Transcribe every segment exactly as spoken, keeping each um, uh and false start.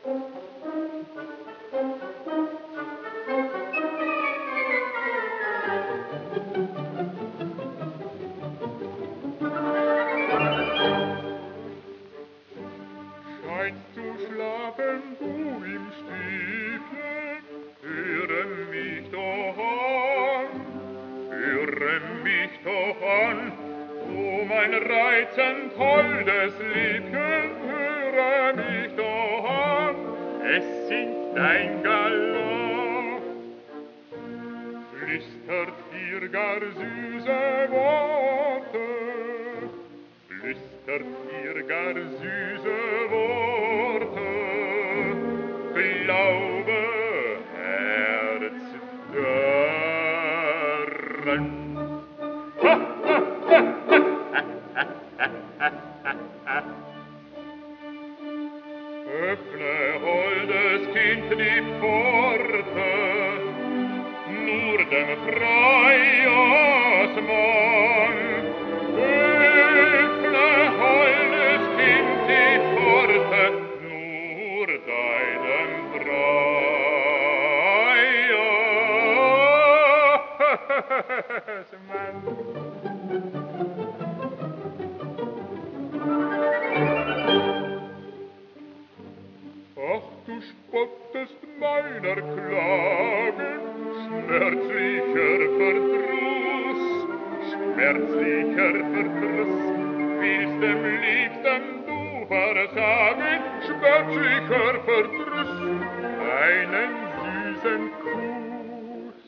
Scheinst zu schlafen, du im Stiefel, höre mich doch an, höre mich doch an, du mein reizend holdes Liebchen, höre mich doch an, es singt dein Galant, flüstert dir gar süße Worte, flüstert dir gar süße Worte, glaube, Herz, daran. Öffne, holdes Kind, die Pforte, nur dem Freiersmann. Öffne, holdes Kind, die Pforte, nur deinem Freiersmann. Ach, du spottest meiner Klagen, schmerzlicher Verdruss, schmerzlicher Verdruss, willst dem Liebsten du versagen, schmerzlicher Verdruss, einen süßen Kuss.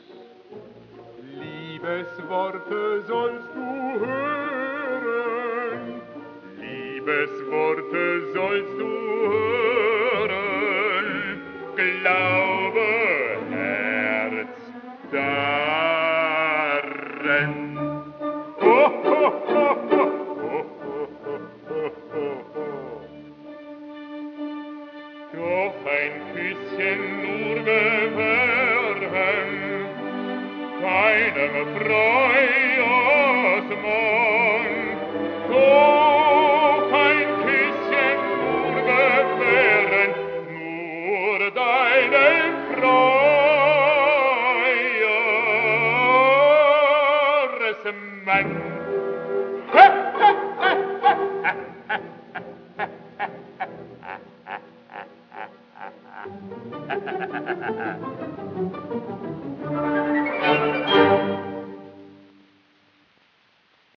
Liebesworte sollst du hören, Liebesworte sollst du hören, glaube, Herz, daran. Oh, oh, oh, oh, oh, oh, oh, oh. Doch ein Küsschen nur gewähren, deinem Freund